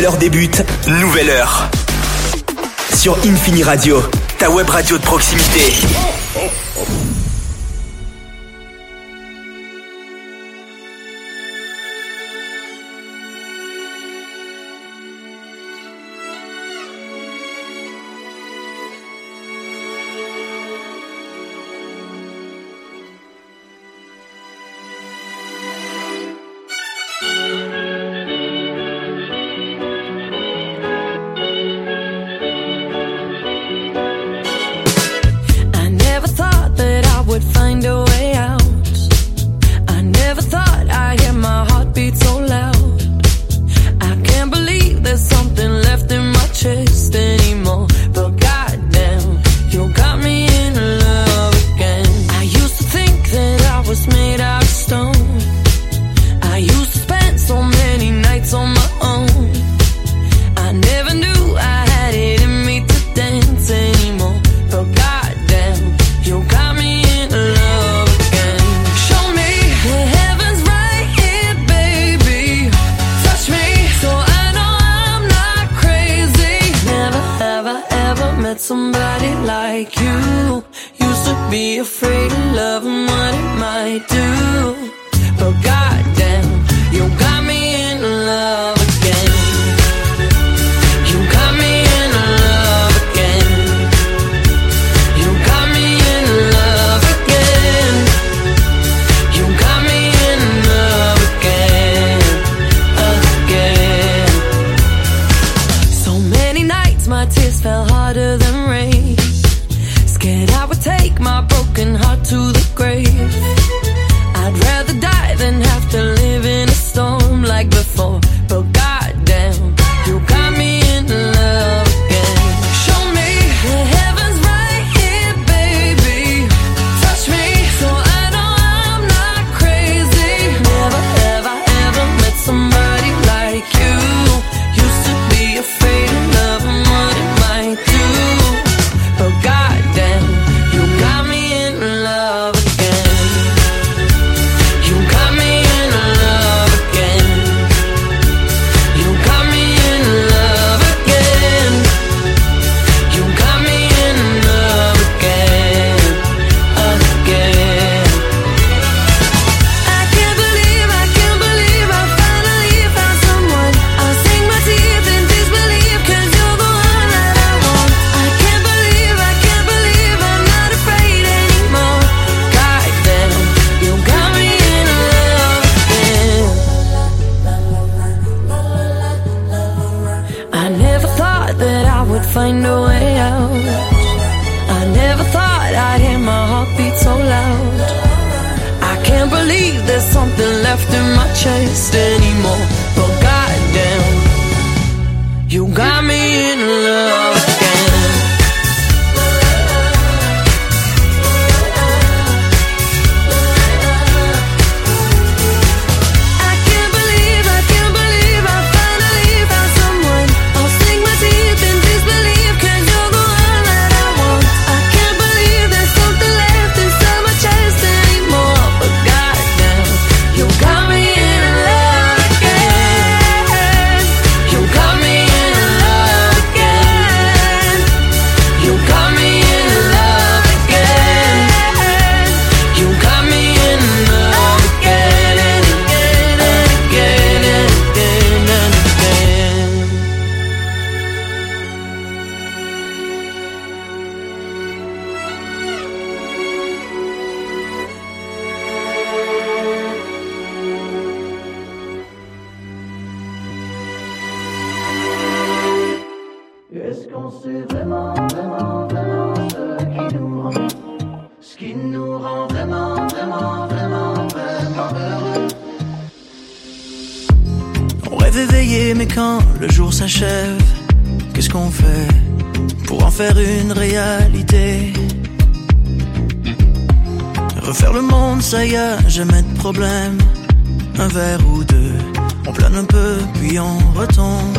nouvelle heure débute, nouvelle heure. Sur Infini Radio, ta web radio de proximité. Jamais de problème, un verre ou deux, on plane un peu puis on retombe.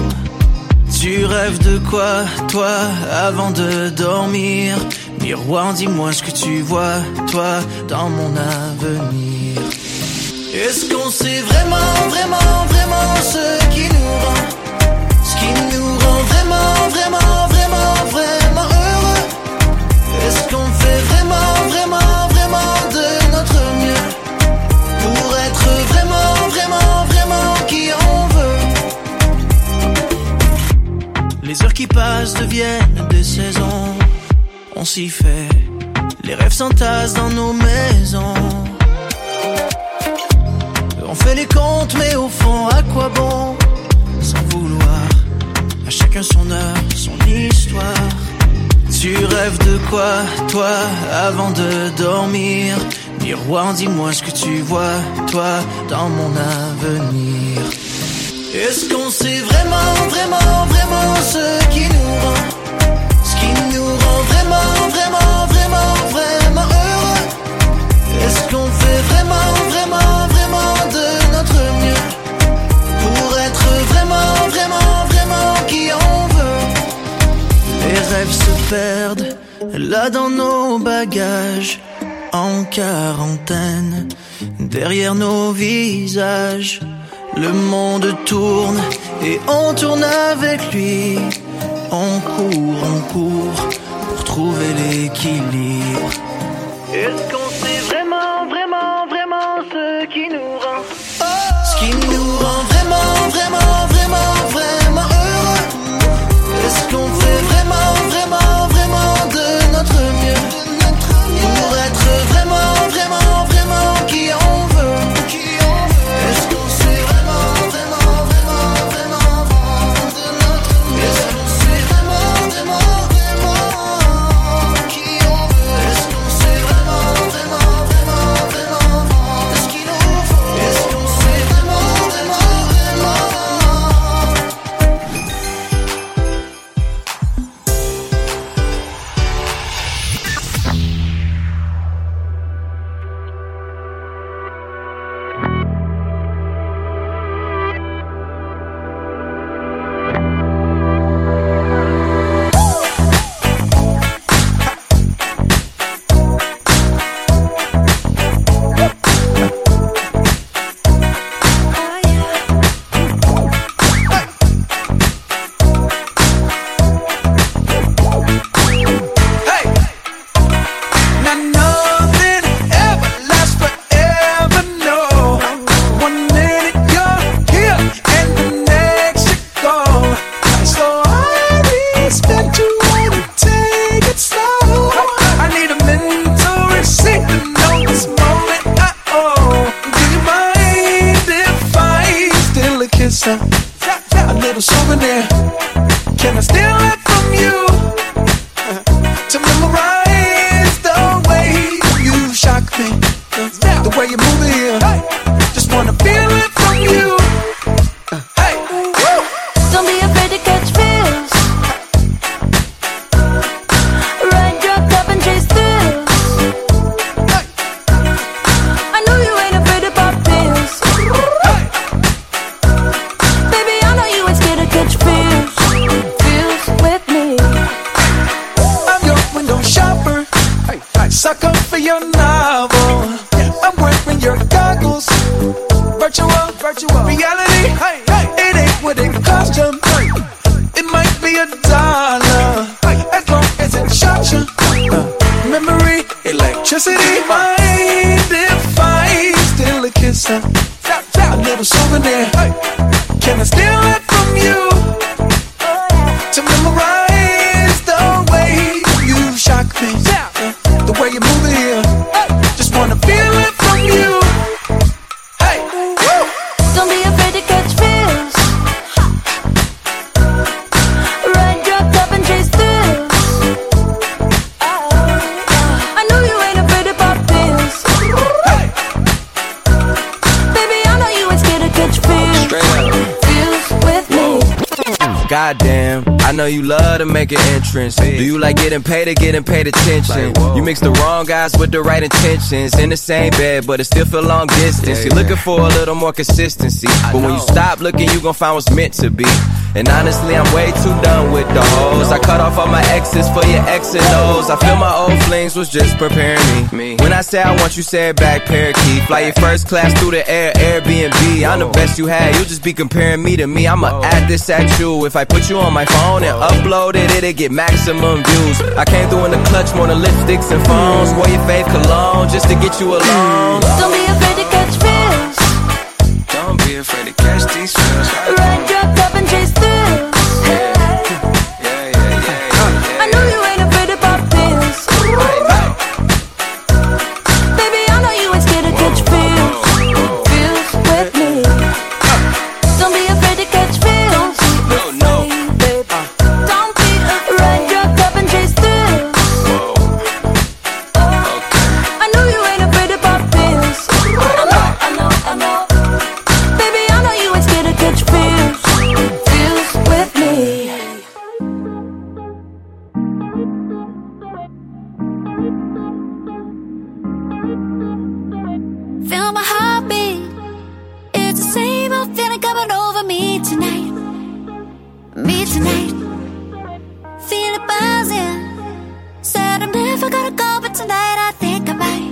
Tu rêves de quoi, toi, avant de dormir? Miroir, dis-moi ce que tu vois, toi, dans mon avenir. Est-ce qu'on sait vraiment, vraiment, vraiment ce qui nous rend qui nous rend vraiment, vraiment, vraiment, vraiment heureux? Est-ce qu'on fait vraiment, vraiment, vraiment de notre mieux pour être vraiment, vraiment, vraiment qui on veut? Les heures qui passent deviennent des saisons. On s'y fait, les rêves s'entassent dans nos maisons. On fait les comptes, mais au fond, à quoi bon? Sans vouloir, à chacun son heure, son histoire. Tu rêves de quoi, toi, avant de dormir? Miroir, dis-moi ce que tu vois, toi, dans mon avenir. Est-ce qu'on sait vraiment, vraiment, vraiment ce qui nous rend? Ce qui nous rend vraiment, vraiment, vraiment, vraiment heureux? Est-ce qu'on fait vraiment, vraiment, vraiment de notre mieux pour être vraiment, vraiment, vraiment qui on veut? Les rêves se perdent là dans nos bagages, en quarantaine, derrière nos visages. Le monde tourne et on tourne avec lui. On court pour trouver l'équilibre. Est-ce qu'on sait vraiment, vraiment, vraiment ce qui nous rend? Ce qui nous rend vraiment, vraiment, vraiment, vraiment heureux? Est-ce qu'on fait vraiment, vraiment, vraiment de notre mieux pour être vraiment, vraiment, vraiment qui on veut? Est-ce qu'on sait vraiment, vraiment, vraiment, vraiment de notre mieux? Est-ce qu'on sait vraiment, vraiment, vraiment qui on veut? Est-ce qu'on sait vraiment, vraiment, vraiment, vraiment de ce qu'il nous faut? Est-ce qu'on sait vraiment, vraiment, vraiment? A little souvenir. Can I steal it from you? To memorize the way you shock me, the way you move it here. Just wanna feel it from you. Hey, don't be afraid to catch feels. Ride drugged up and chase thrills. I know you ain't afraid to pop pills. Baby, I know you ain't scared to catch feels. Feels with me. I'm your window shopper, sucker for your novel. I'm wearing your goggles. Virtual reality. It ain't what it cost you. It might be $1, as long as it shot you. Memory, electricity. Mind if I steal a kiss? A little souvenir. Can I steal it from you? To memorize the way you shock me, the way you move it here. Just wanna feel it from you. Hey, Don't be afraid to catch feels. Ride drugged up and chase thrills. I know you ain't afraid to pop pills. Baby, I know you ain't scared to catch feels. Feels with me. Goddamn, I know you love to make an entrance. Do you like getting paid or getting paid attention? You mix the wrong guys with the right intentions. In the same bed, but it still feel long distance. You're looking for a little more consistency, but when you stop looking, you gon' find what's meant to be. And honestly, I'm way too done with the hoes. I cut off all my exes for your X and O's. I feel my old flings was just preparing me. When I say I want you, say it back, parakeet. Fly your first class through the air, Airbnb. I'm the best you had, you just be comparing me to me. I'ma add this at you. If I put you on my phone and upload it, it'll get maximum views. I came through in the clutch, more than lipsticks and phones. Wore your fave cologne just to get you alone. Don't be afraid to catch feels. Don't be afraid to catch these feels. Ride your cup and chase thrills. I know you ain't afraid to pop pills. Baby, I know you ain't scared to catch feels. Feels with me. Don't be afraid to catch feels. No, baby. Don't be afraid. Ride your cup and chase thrills. I know you ain't afraid to pop pills. I know. Baby, I know you ain't scared to catch feels. Feels with me. Feel my heartbeat. It's the same old feeling coming over me tonight. Feel it buzzing. Said I'm never gonna go, but tonight I think I might.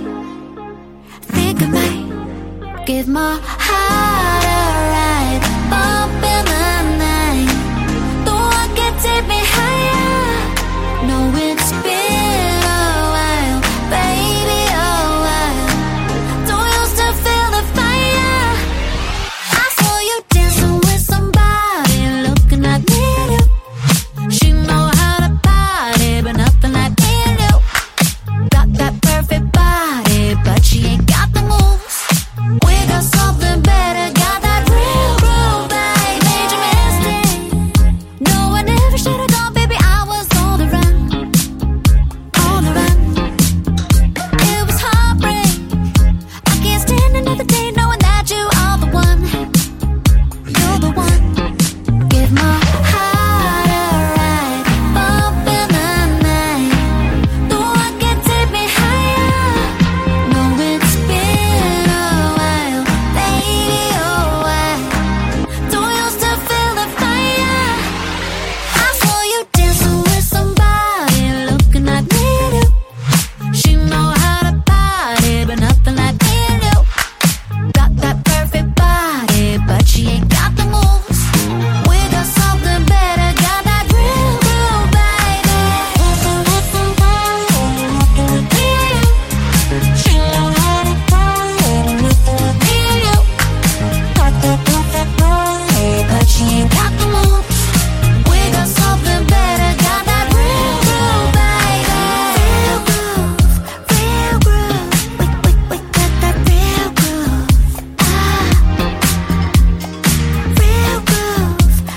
Give my heart a ride. Bump in the night. The one can take me higher. No, it's been a while, baby, a while. Don't you still feel the fire? I saw you dancing with somebody looking like me and you. She know how to party, but nothing like me and you. Got that perfect body, but she ain't got the moves. We got something better, got that real groove, babe. Made your mistake. No, I never should've gone, baby. I was on the run. It was heartbreak. I can't stand another day knowing that you are the one. You're the one. Give my heart a ride. Bump in the night. The one can take me higher. No, it's been a while, baby, oh why? Don't you still feel the fire? I saw you dancing with somebody looking like me and you. She know how to party, but nothing like me and you. Got that perfect body, but she ain't got the moves. We got something better, got that real groove, baby. She know how to party, but me and you. Got that perfect body, but she ain't got the moves. We got something better, got that real groove, baby. Real groove. We got that real groove. Real groove.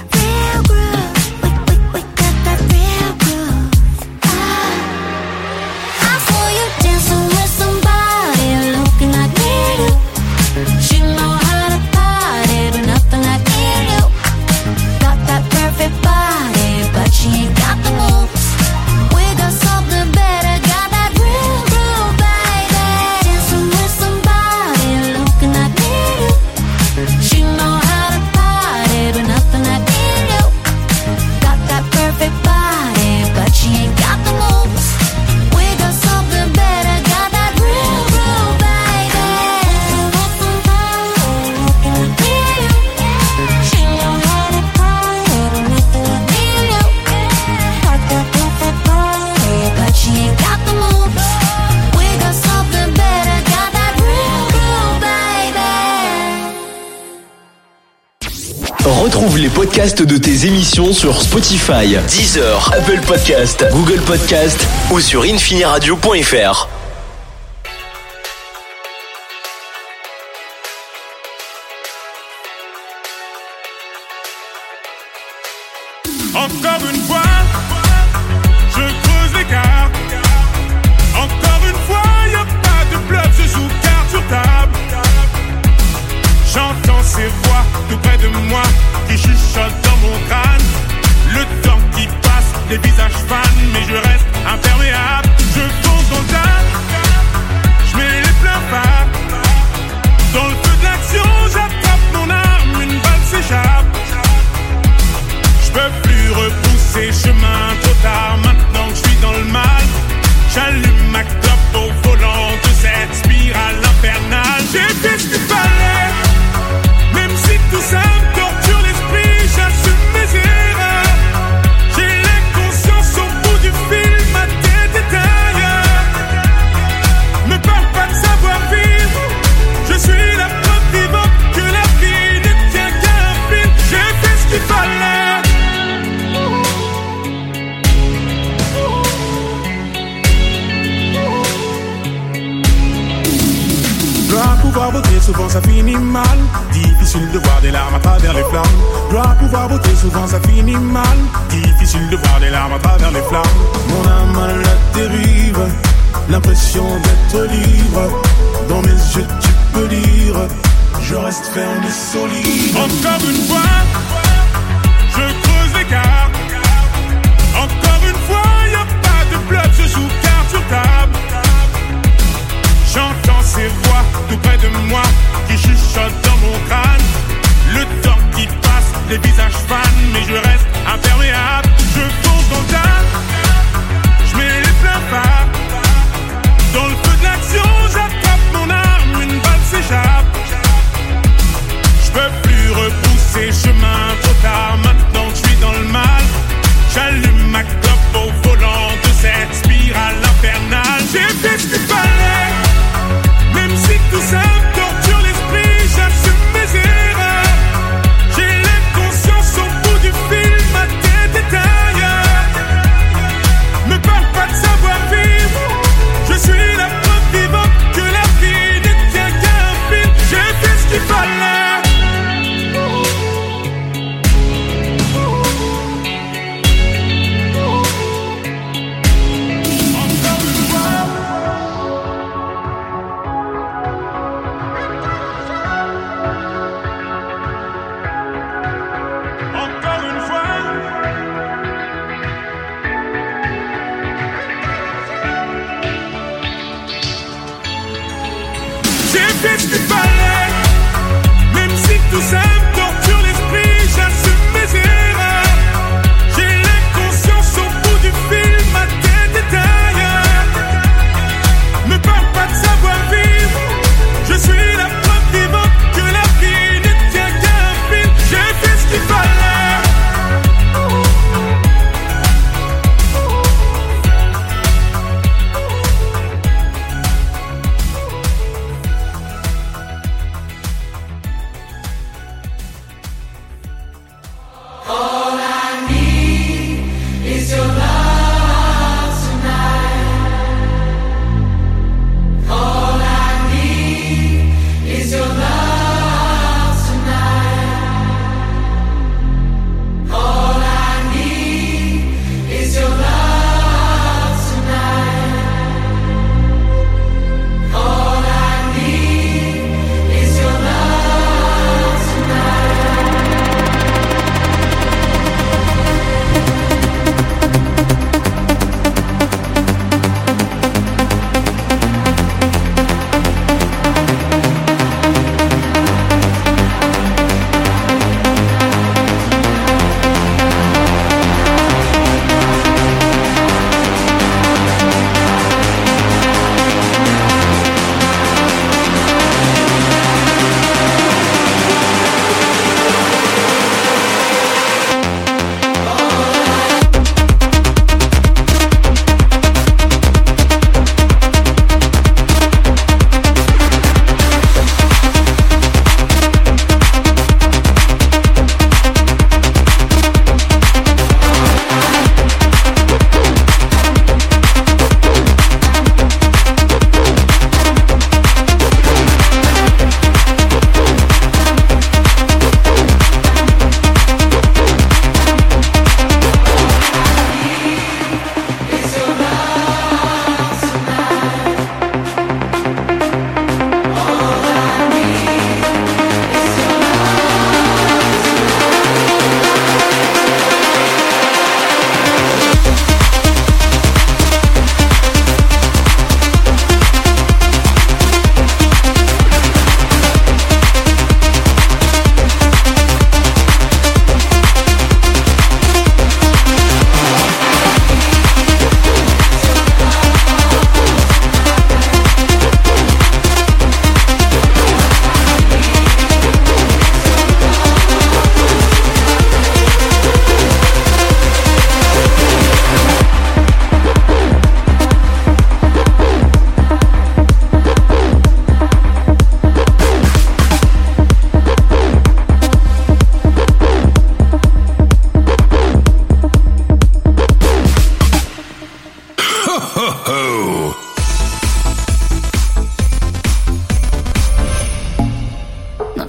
We got that real groove. I saw you dancing with somebody looking like me and you. She know how to party, but nothing like me and you. Got that perfect body, but she ain't got the moves. We got something better, got that real groove, baby. Dancing with somebody looking like me and you. She know how to party, but nothing like me and you. Got that perfect body, but she ain't got the moves. We got something better, got that real groove, baby. She know how to party, but nothing like me and you. Got that perfect body, but she ain't got the moves. We got something better, got that real groove, baby. Retrouve les podcasts de tes émissions sur Spotify, Deezer, Apple Podcast, Google Podcast ou sur infiniradio.fr. Encore une fois, je creuse l'écart. Encore une fois, y a pas de bluff, je joue carte sur table. J'entends ces voix tout près de moi qui chuchotent dans mon crâne. Le temps qui passe, les visages fans, mais je reste imperméable. Je fonce dans le tas, je mets les pleins phares. Dans le feu de l'action, j'attrape mon arme, une balle s'échappe. Dois pouvoir voter, souvent ça finit mal. Difficile de voir des larmes à travers les flammes. Dois pouvoir voter, souvent ça finit mal. Difficile de voir des larmes à travers les flammes. Mon âme à la dérive, l'impression d'être libre. Dans mes yeux tu peux lire, je reste ferme et solide. Encore une fois, je creuse l'écart. Encore une fois, y'a pas de bluff, je joue carte sur table. J'entends ces voix tout près de moi qui chuchotent dans mon crâne. Le temps qui passe, les visages fans, mais je reste imperméable. Je fonce dans le tas, je mets les pleins phares. Dans le feu de l'action, j'attrape mon arme, une balle s'échappe. Je peux plus repousser chemin, trop tard, maintenant que je suis dans le mal. J'allume ma clope au volant de cette spirale infernale. J'ai fait ce qu'il fallait, même si tout ça me torture l'esprit, j'assume mes erreurs. J'ai l'inconscience au bout du fil, ma tête est ailleurs. Me parle pas de savoir vivre, je suis la preuve vivante que la vie ne tient qu'à un fil. J'ai fait ce qu'il fallait. J'ai fait ce qu'il fallait, même si tout ça me torture l'esprit, j'assume mes erreurs. J'ai l'inconscience au bout du fil, ma tête est ailleurs. Me parle pas de savoir vivre, je suis la preuve vivante que la vie ne tient qu'à un fil. J'ai fait ce qu'il fallait.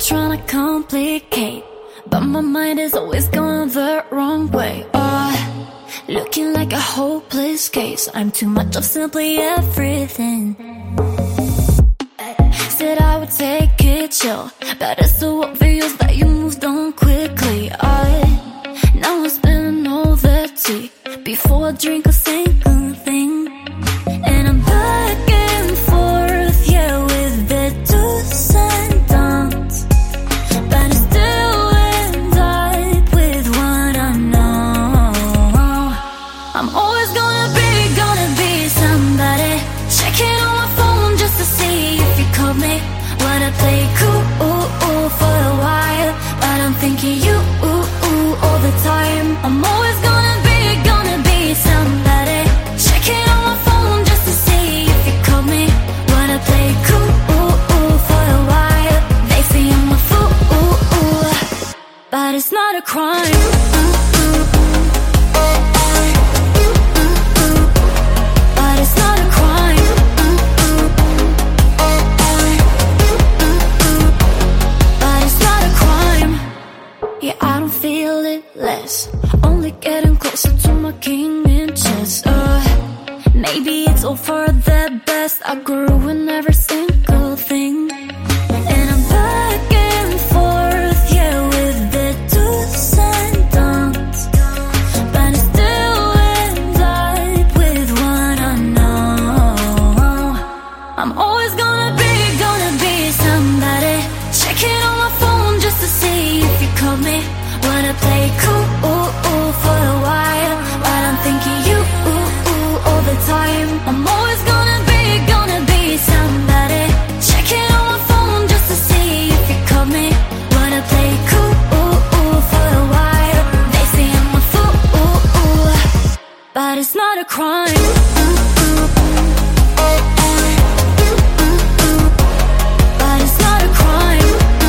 trying to complicate, but my mind is always going the wrong way. Looking like a hopeless case. I'm too much of simply everything. Said I would take it chill, but it's so obvious that you moved on quickly. Now I'm spilling all the tea before I drink a single thing. And I'm back and forth, yeah, with the do's and don'ts, but I still end up with what I know. I'm always gonna be somebody. Checking on my phone just to see if you called me. Wanna play cool for a while, but I'm thinking you all the time. I'm always gonna be somebody. Checking on my phone just to see if you called me. Wanna play cool for a while. They say I'm a fool, but it's not a crime. But it's not a crime. But it's not a crime. Yeah, I don't feel it less. Only getting closer to my king in chess. Maybe it's all for the best. I grew in every single thing. And I'm back and forth, yeah, with the do's and don'ts, but I still end up with what I know. I'm always gonna be somebody. Checking on my phone just to see if you called me. Wanna play cool for a while, but I'm thinking you all the time. I'm always gonna be somebody. Checking on my phone just to see if you called me. Wanna play cool for a while. They say I'm a fool, but it's not a crime. But it's not a crime.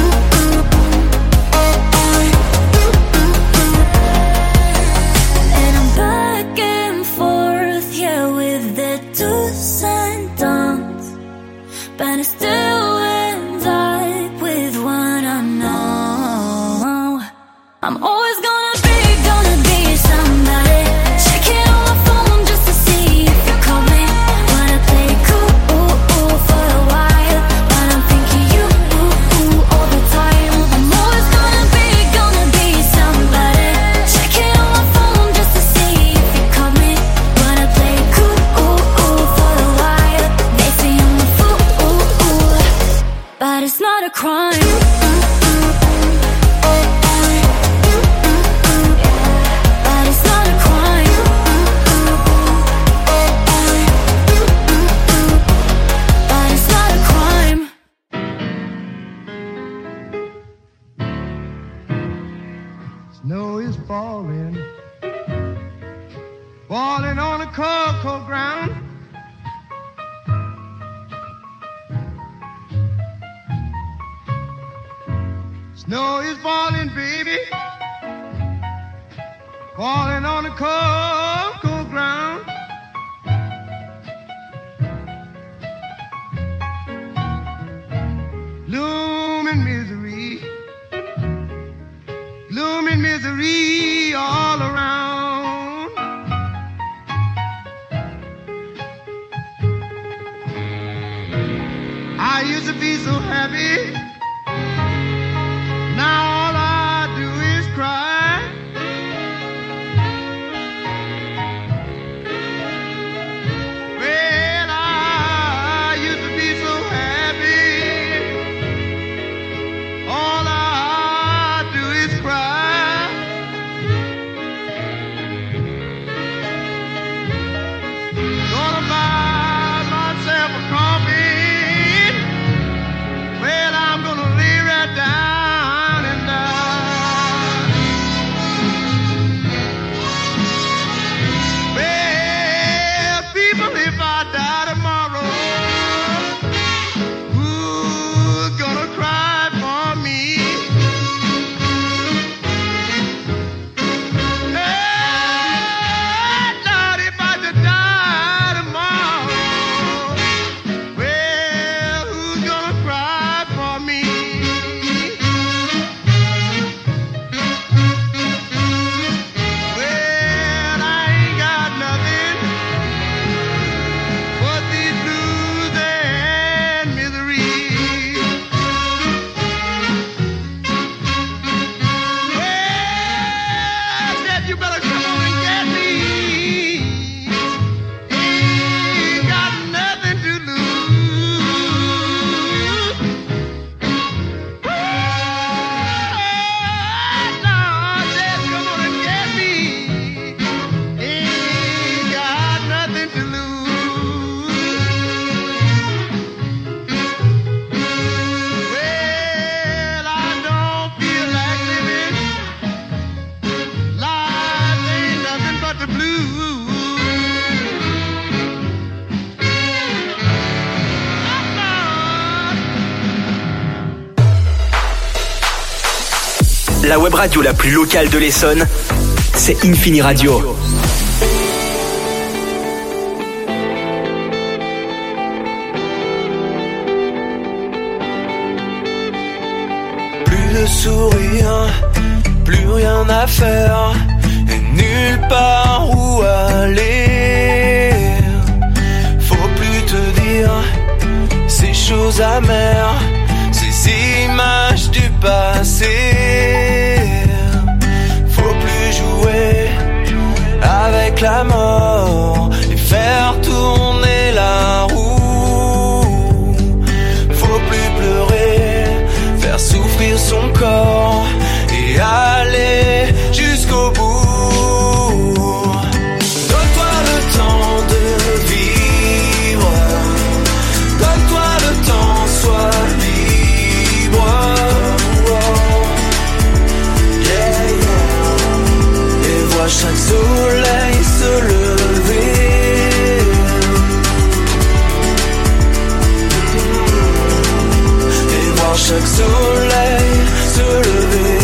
And I'm back and forth, yeah, with the do's and don'ts, but I still end up with what I know. I'm always gonna be somebody. Checking on my phone just to see if you call me. Wanna play cool for a while, but I'm thinking you all the time. I'm always gonna be somebody. Checking on my phone just to see if you call me. Wanna play cool for a while. They say I'm a fool, but it's not a crime. But it's not a crime. But it's not a crime. Snow is falling, falling on the cold, cold ground. Snow is falling, baby, falling on the cold, cold ground. Looming misery all around. I used to be so happy. Now all I do is cry. Well, I used to be so happy. la web radio la plus locale de l'Essonne, c'est Infini Radio. Plus de sourire, plus rien à faire, et nulle part où aller. Faut plus te dire ces choses amères, ces images du passé. Faut plus jouer avec la mort et faire tourner la roue. Faut plus pleurer, faire souffrir son corps et aller jusqu'au bout. Donne-toi le temps de vivre, donne-toi le temps, sois libre. Yeah, yeah. Et vois chaque soleil se lever. Et voir chaque soleil se lever.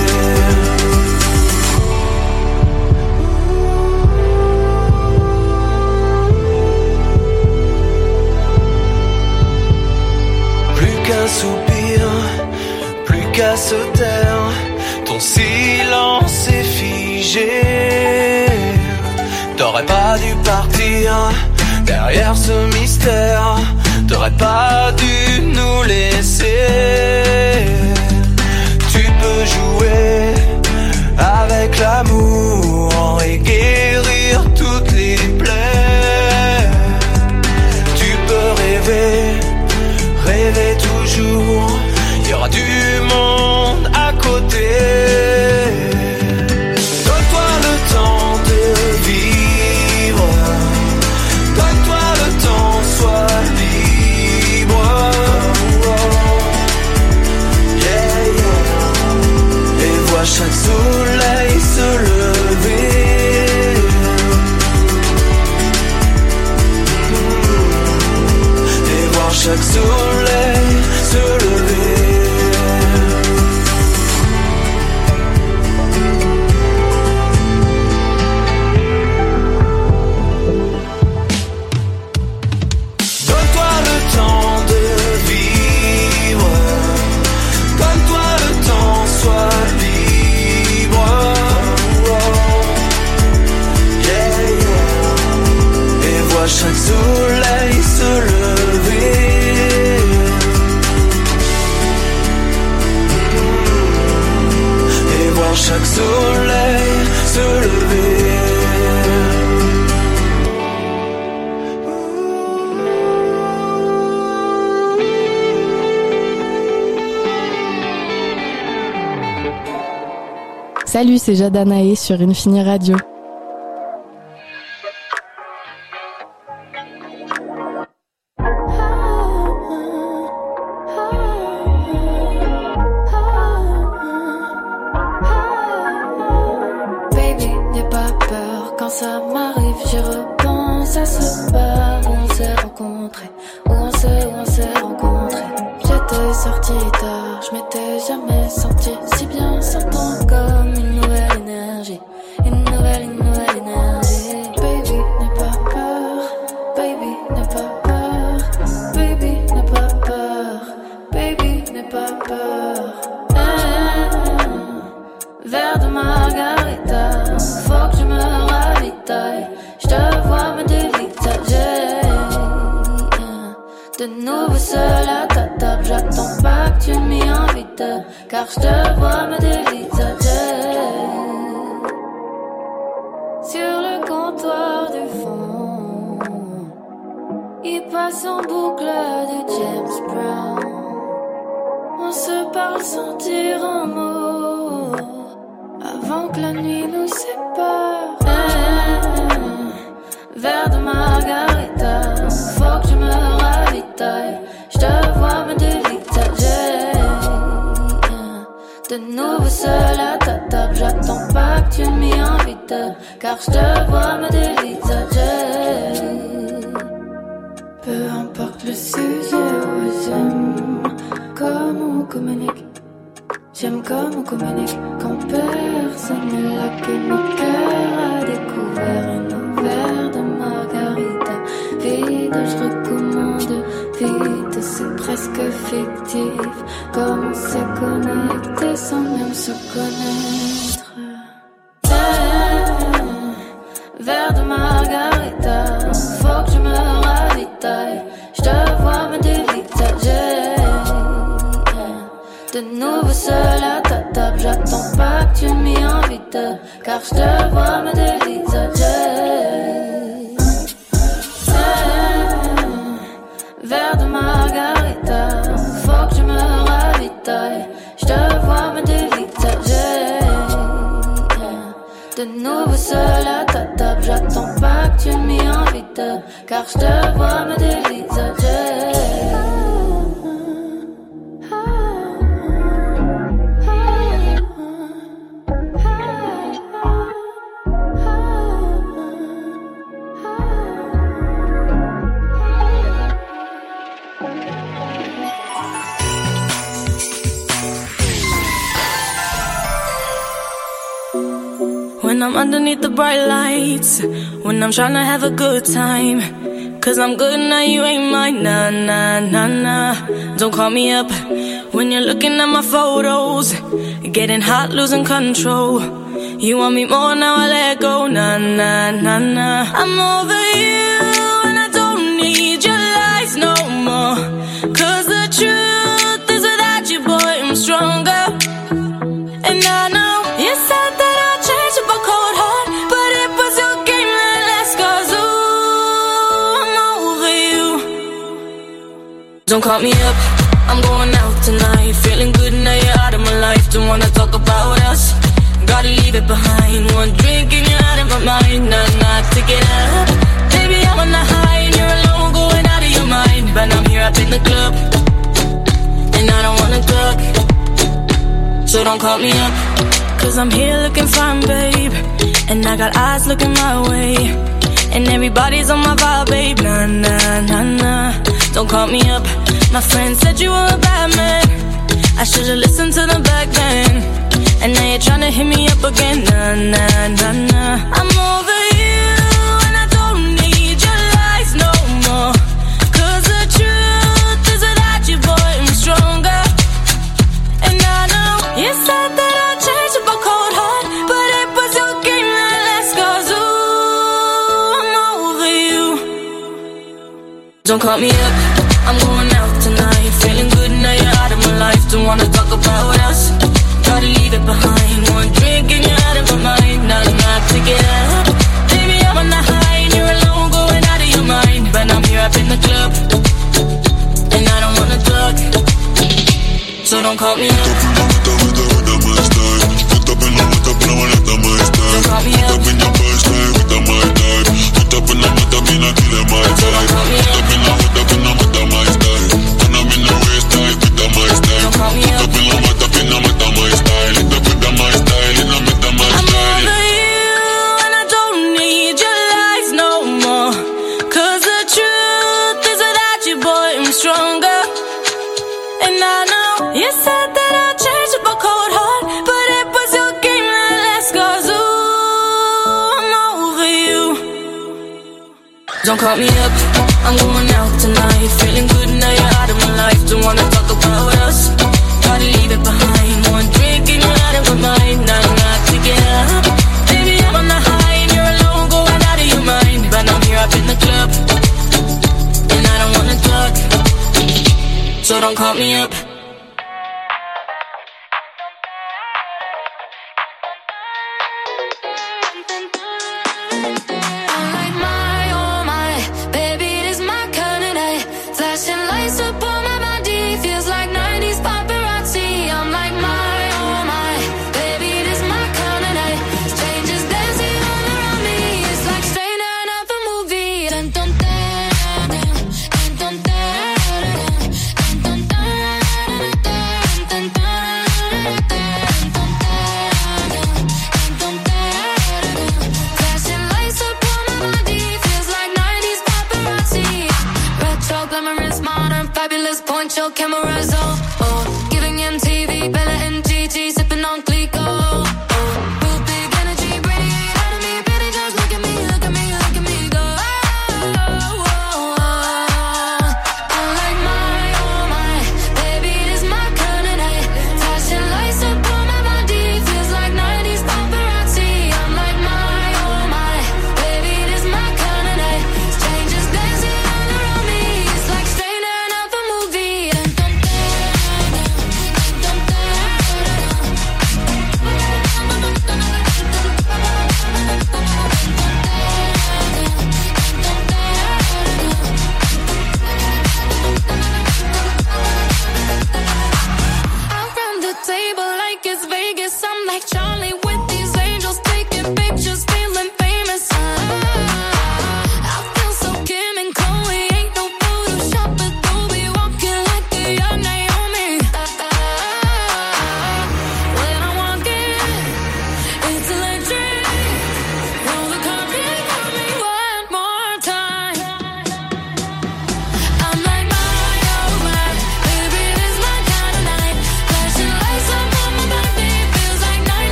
Qu'un soupir, plus qu'à se taire, ton silence est figé. T'aurais pas dû partir derrière ce mystère, t'aurais pas dû nous laisser. Tu peux jouer avec l'amour et guérir toutes les plaies. Tu peux rêver toujours, il y aura du monde à côté. Donne-toi le temps de vivre, donne-toi le temps, sois libre. Yeah, yeah. Et vois chaque soleil se lever. Et voir chaque soleil se lever. Donne-toi le temps de vivre, donne-toi le temps, sois libre. Yeah, yeah. Et vois chaque soleil se lever. Chaque soleil se lever. Salut, c'est Jade Anaé sur Infini Radio. J'aime comme on communique quand personne n'est là, que mon cœur a découvert un autre verre de margarita. Vide, je recommande vite, c'est presque fictif. Comme on s'est connecté sans même se connaître. Verre de margarita, faut que je me ravitaille. Je te vois me dévitager. De nouveau seul à ta table, j'attends pas que tu m'y invites, car je te vois me dévisager. Verre de margarita, faut que je me ravitaille. Je te vois me dévisager. De nouveau seul à ta table, j'attends pas que tu m'y invites, car je te vois me dévisager. When I'm underneath the bright lights, when I'm tryna have a good time, 'cause I'm good now, you ain't mine, nah, nah, nah, nah. Don't call me up when you're looking at my photos, getting hot, losing control. You want me more, now I let go, nah, nah, nah, nah. I'm over you and I don't need your lies no more, 'cause the truth is without you, boy, I'm stronger. And I know you said that I'd change up a cold heart, but it was your game that last, 'cause ooh, I'm over you. Don't call me up, I'm going out tonight, feeling good now you're out of my life. Don't wanna talk about us, gotta leave it behind. One drink and you're out of my mind, nah, nah, take it up. Baby, I'm on the high and you're alone, going out of your mind. But I'm here up in the club, and I don't wanna talk, so don't call me up. 'Cause I'm here looking fine, babe, and I got eyes looking my way, and everybody's on my vibe, babe, nah, nah, nah, nah. Don't call me up, my friend said you were a bad man, I should've listened to them back then, and now you're tryna hit me up again, nah, nah, nah, nah. I'm over you and I don't need your lies no more, 'cause the truth is without you, boy, I'm stronger. And I know you said that I'd change up a cold heart, but it was your game that last, 'cause ooh, I'm over you. Don't call me up, I'm going out tonight, feeling good now you're out of my life. Don't wanna talk about us, gotta leave it behind. One drink and you're out of my mind, nah, nah, take it up. Baby, I'm on the high and you're alone, going out of your mind. But I'm here up in the club, and I don't wanna talk, so don't call me up. Don't call me up, I'm going out tonight, feeling good now you're out of my life. Don't wanna talk about us, gotta leave it behind. One drink and you're out of my mind, nah, nah, take it up. Baby, I'm on the high and you're alone, going out of your mind. But I'm here up in the club, and I don't wanna talk, so don't call me up. Flashing lights up on my body, feel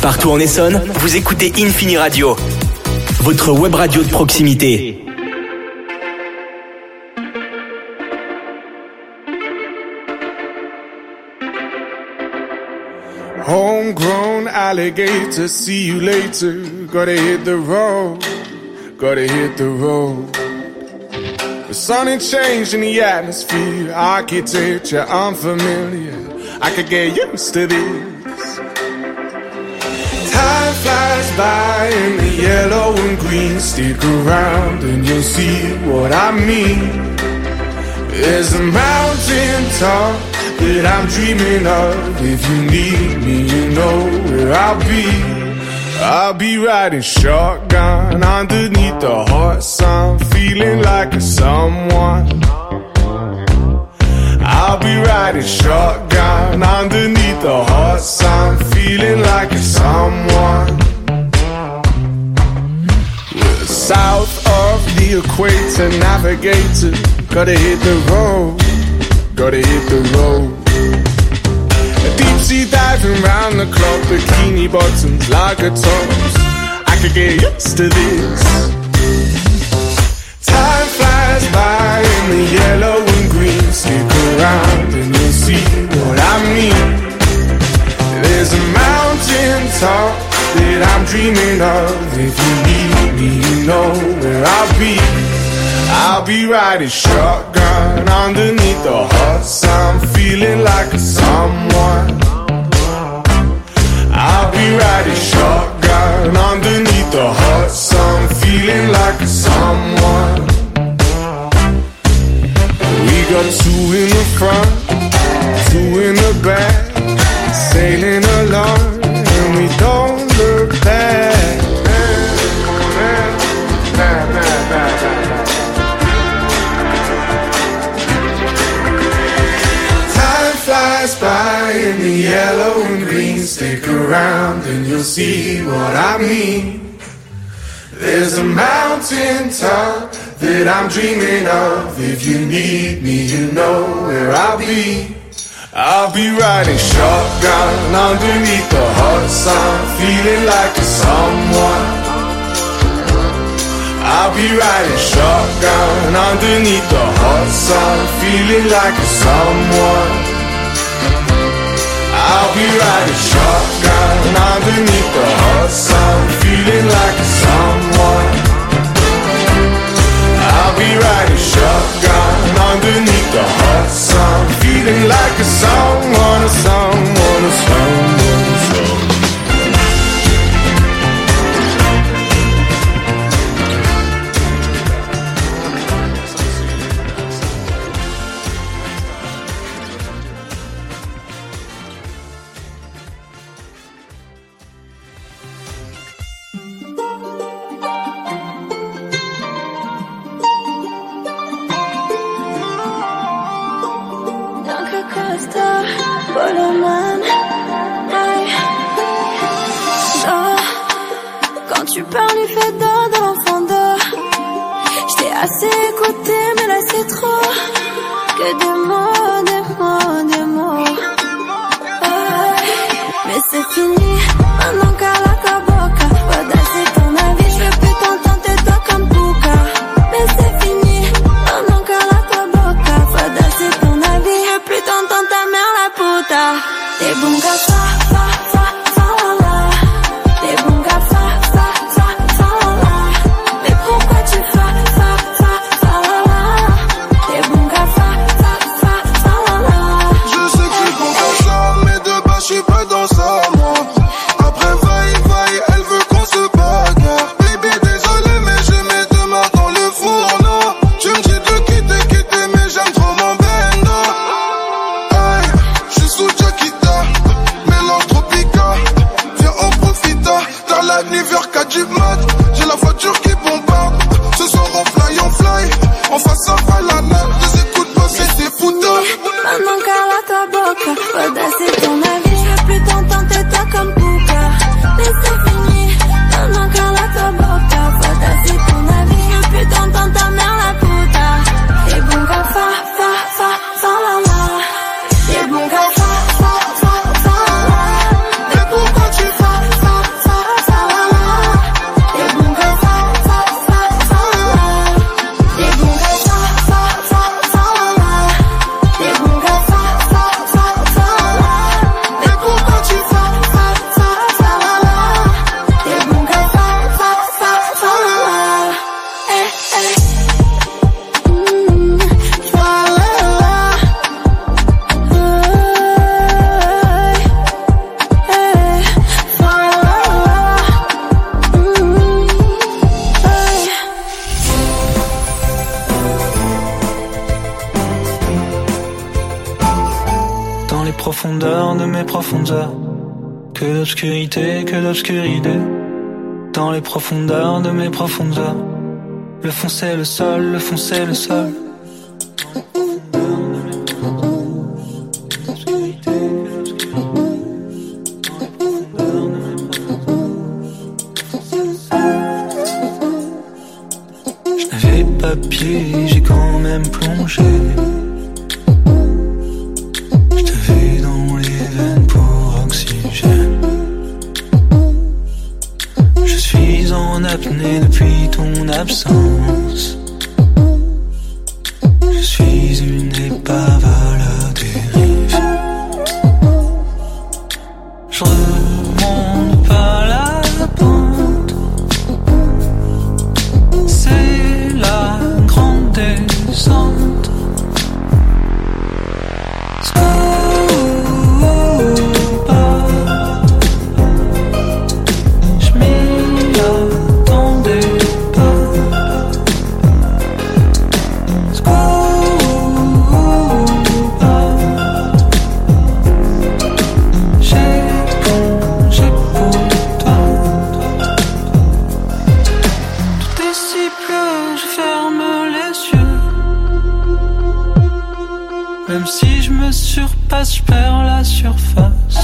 Partout en Essonne, vous écoutez Infini Radio, votre web radio de proximité. Homegrown alligator, see you later. Gotta hit the road, gotta hit the road. The sun ain't changing the atmosphere, architecture unfamiliar. I could get used to this. Time flies by in the yellow and green. Stick around and you'll see what I mean. There's a mountain top that I'm dreaming of. If you need me, you know where I'll be. I'll be riding shotgun underneath the hot sun, feeling like a someone. I'll be riding shotgun underneath the hot sun, feeling like a someone. We're south of the equator, navigator. Gotta hit the road, gotta hit the road. Deep sea diving round the clock, bikini bottoms, lager tops. I could get used to this. Time flies by in the yellow and green. Stick around and you'll see what I mean. There's a mountain top that I'm dreaming of. If you need me, you know where I'll be. I'll be riding shotgun underneath the hot sun, feeling like a someone. I'll be riding shotgun underneath the hot sun, feeling like a someone. We got two in the front, two in the back, sailing along and we don't look back. Flies by in the yellow and green. Stick around and you'll see what I mean. There's a mountain top that I'm dreaming of. If you need me, you know where I'll be. I'll be riding shotgun underneath the hot sun, feeling like a someone. I'll be riding shotgun underneath the hot sun, feeling like a someone. I'll be riding shotgun underneath the hot sun, feeling like a someone. I'll be riding shotgun underneath the hot sun, feeling like a someone, a someone, a someone, a someone. Quand tu parles, il fait d'or de l'enfant d'or. J't'ai assez écouté, mais là c'est trop. Que des mots, des mots, des mots. Mais c'est fini, maintenant qu'à la boca. Voilà, c'est ton avis, je veux plus t'entendre, tais-toi comme Pouka. Mais c'est fini, maintenant qu'à la boca. Voilà, c'est ton avis, je veux plus t'entendre, ta mère la puta. T'es bon gars, fa, fa, fa, fa, la. T'es bon gars, fa, fa, fa, fa, la. Mais pourquoi tu fa, fa, fa, fa, la. T'es bon gars, fa, fa, fa, fa, la. Je sais que je suis bon comme ça, mais de bas je suis pas dans ça, moi. Après vaille, elle veut qu'on se bagarre. Baby désolé, mais j'ai mes deux mains dans le fourneau. Tu me dis de quitter, mais j'aime trop mon bendo. Aïe, je suis sous Jackita, mélange tropica. Viens on profita, dans la nuit vers 4 du mat. J'ai la voiture qui bombarde. Ce soir on fly, on face à Valana. Deux écoutes bosser des fouteurs. Maintenant qu'à la boca, voilà, c'est ton avis, je veux plus t'entendre, tais-toi comme Pouka. Mais c'est fini, maintenant qu'à la boca, voilà, c'est ton avis, je veux plus t'entendre, ta mère la puta. T'es bon gars, fa, fa, fa, fa, la, la. T'es bon gars, fa, fa, fa, fa, la. Mais pourquoi tu fa, fa, mes profondeurs. Que d'obscurité, que d'obscurité. Dans les profondeurs de mes profondeurs. Le fond c'est le sol, le fond c'est le sol. Pied, j'ai quand même plongé. Je t'avais dans les veines pour oxygène. Je suis en apnée depuis ton absence. Je suis une épave à la dérive. Je remonte pas la pente. C'est la grande descente. Je m'y attendais pas. J'ai pour toi. Tout est si bleu, je ferme les yeux. Même si je me surpasse, je perds la surface.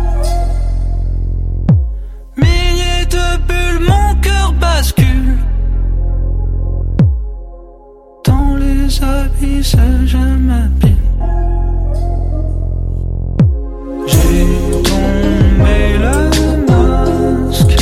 Milliers de bulles, mon cœur bascule. Dans les abysses, je m'abîme. J'ai tombé le masque,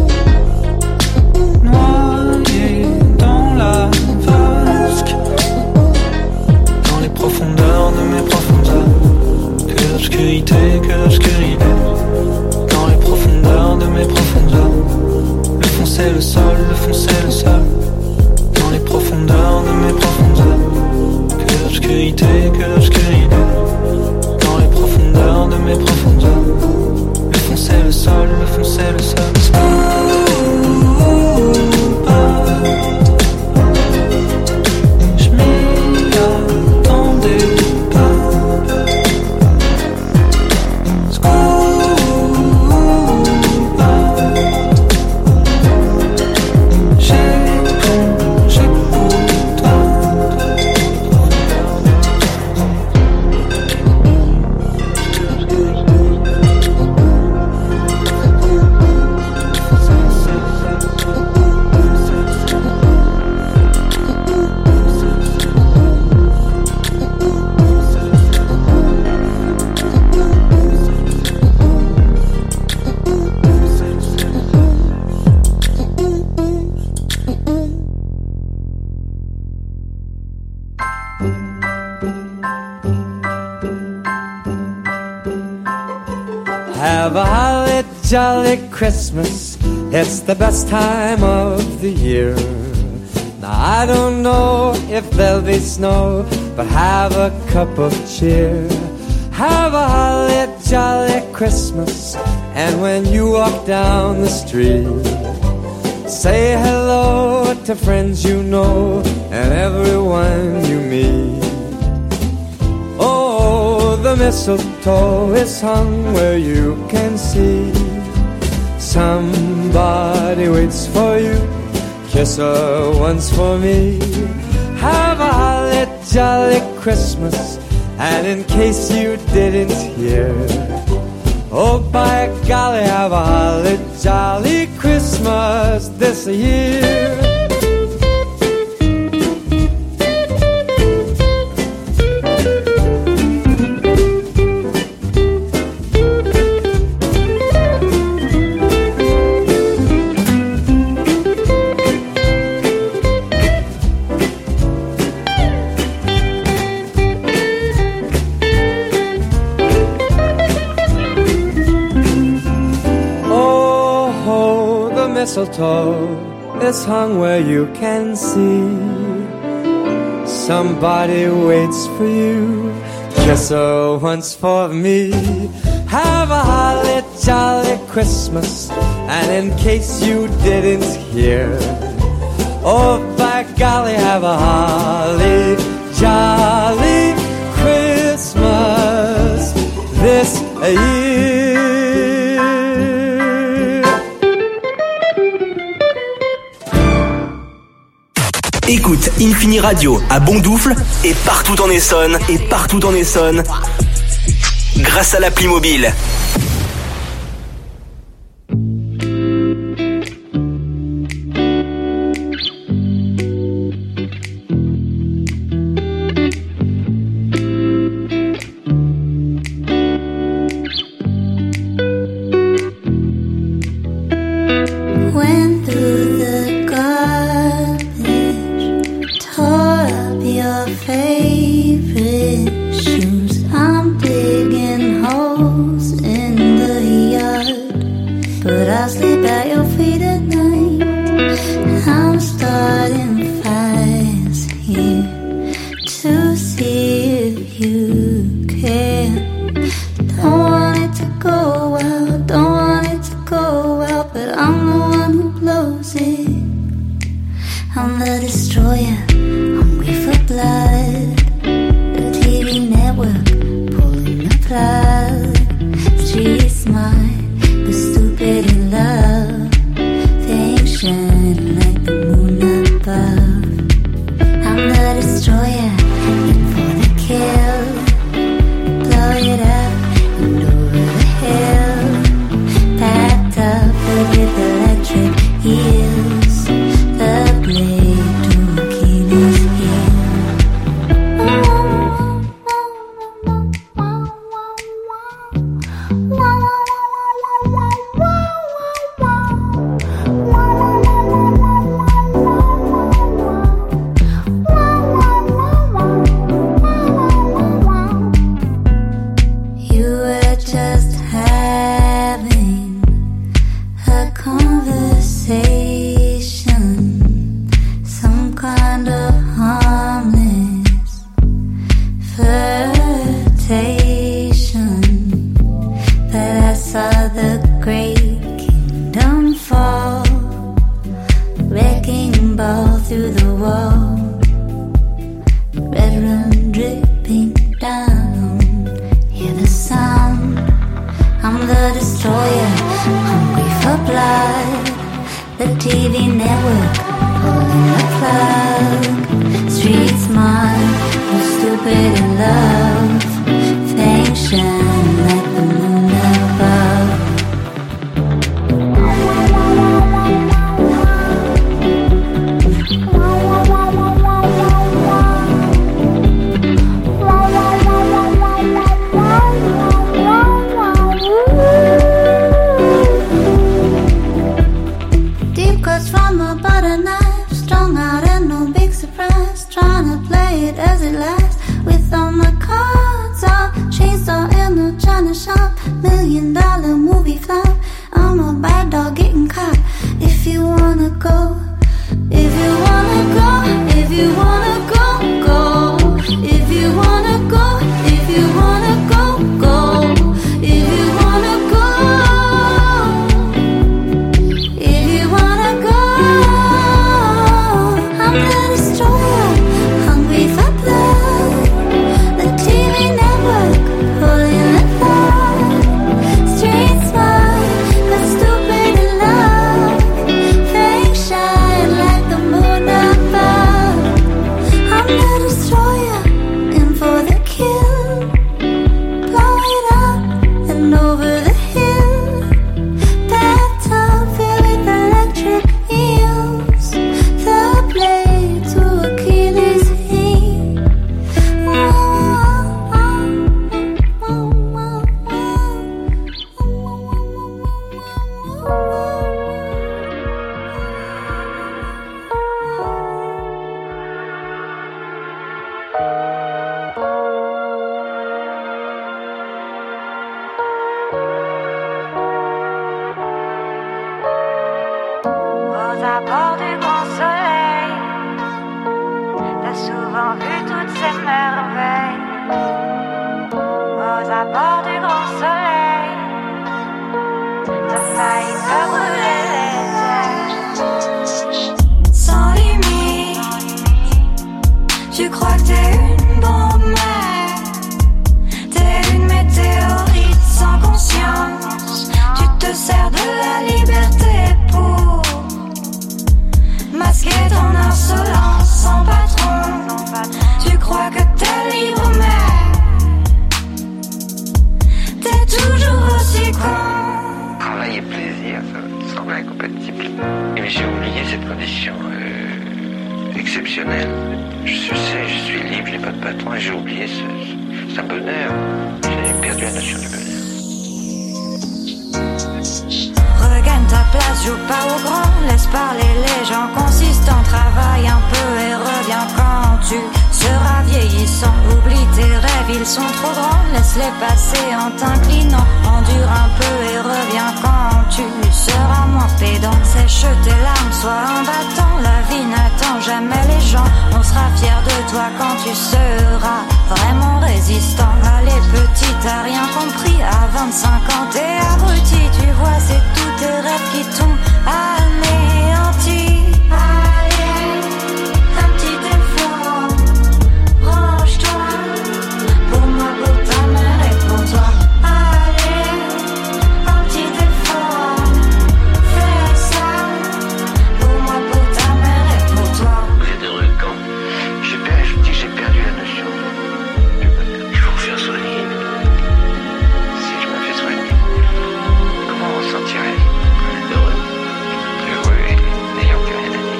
noyé dans la vasque. Dans les profondeurs de mes profondeurs. Que l'obscurité, que l'obscurité. Dans les profondeurs de mes profondeurs. Le fond c'est le sol, le fond c'est le sol. Dans les profondeurs de mes profondeurs. Que l'obscurité, que l'obscurité. Dans les profondeurs de mes profondeurs. Le fond c'est le sol, le fond c'est le sol. Je m'y attendais pas. J'ai pour toi. Have a holly jolly Christmas. It's the best time of the year. Now I don't know if there'll be snow, but have a cup of cheer. Have a holly jolly Christmas. And when you walk down the street, say hello to friends you know and everyone you meet. Oh, the mistletoe is hung where you can see. Somebody waits for you. Kiss her once for me. Have a holly jolly Christmas. And in case you didn't hear, oh, by golly, have a holly jolly Christmas this year. Mistletoe is hung where you can see. Somebody waits for you. Kiss her once for me. Have a holly jolly Christmas. And in case you didn't hear, oh, by golly, have a holly jolly Christmas this a year. Écoute Infini Radio à Bondoufle et partout en Essonne grâce à l'appli mobile. Sans te sers de la liberté pour masquer ton insolence sans patron. Tu crois que t'es libre mais t'es toujours aussi con. Travail et plaisir, ça semble incompatible. Mais j'ai oublié cette condition exceptionnelle. Je suis libre, je n'ai pas de patron et j'ai oublié ce bonheur. J'ai perdu la notion du bonheur. Regagne ta place, joue pas au grand, laisse parler les gens consistants, travaille un peu et reviens quand tu seras vieillissant. Oublie tes rêves, ils sont trop grands, laisse-les passer en t'inclinant. Endure un peu et reviens quand tu seras moins pédant. Sèche tes larmes, sois un battant, la vie n'attend jamais les gens. On sera fiers de toi quand tu seras vraiment résistant. Allez petit, t'as rien compris, à 25 ans t'es abruti. Tu vois c'est tous tes rêves qui t'ont anéanti. Allez, un petit effort, range-toi, pour moi, pour ta mère et pour toi. Allez, un petit effort, fais ça, pour moi, pour ta mère et pour toi. Vous êtes heureux quand je vous dis que j'ai perdu la notion du bonheur. Il faut faire soigner. Si je me fais soigner, comment on sentirait heureux et n'ayant plus rien à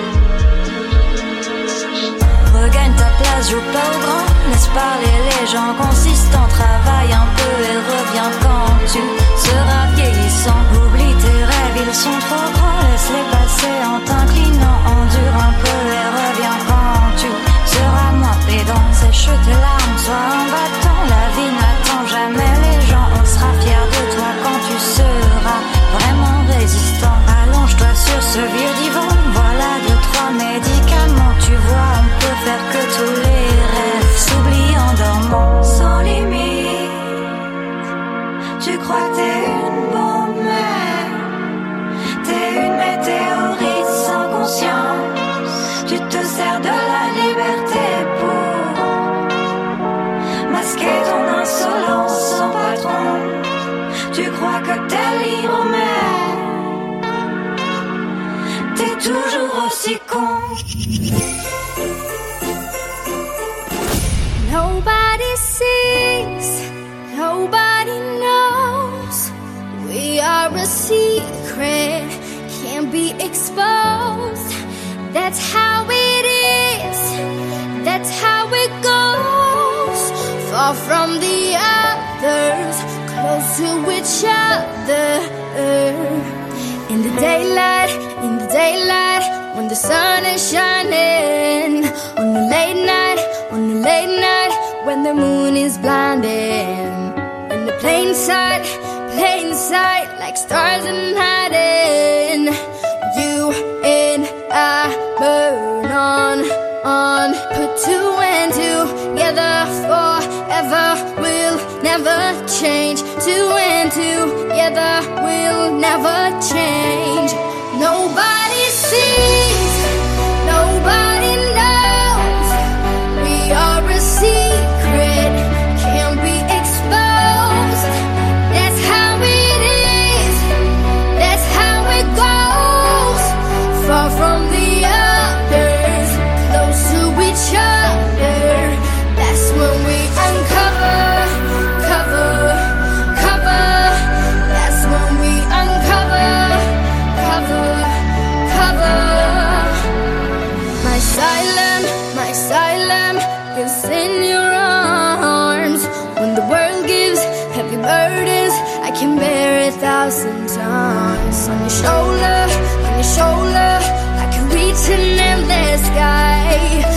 dire. Regagne ta place, joue pas au grand, laisse parler les gens consistants, travaille un peu et reviens quand tu seras vieillissant. Oublie tes rêves, ils sont trop grands, laisse-les passer en t'inclinant. Endure un peu et reviens quand tu seras moins pédant. Sèche tes larmes, sois un battant, la vie n'attend jamais les gens. On sera fiers de toi quand tu seras vraiment résistant. Allonge-toi sur ce vieux divan, voilà 2-3 médicaments. Tu vois, on peut faire que tous les rêves s'oublient en dormant. Sans limite, tu crois que t'es une bombe, mais t'es une météorite sans conscience. Tu te sers de la liberté pour masquer ton insolence sans patron. Tu crois que t'es libre, mais t'es toujours aussi con. Nobody sees, nobody knows. We are a secret, can't be exposed. That's how it is, that's how it goes. Far from the others, close to each other. In the daylight, when the sun is shining. On the late night, when the moon is blinding. In the plain sight, like stars in hiding. You and I burn on. Put two and two together forever. We'll never change. Two and two together we'll never change. Nobody sees, nobody knows. We are a secret, can't be exposed. That's how it is, that's how it goes. Far from the others, close to each other. That's when we uncover. That's when we uncover. My asylum is in your arms. When the world gives heavy burdens, I can bear 1,000 times. On your shoulder, I can reach an endless sky.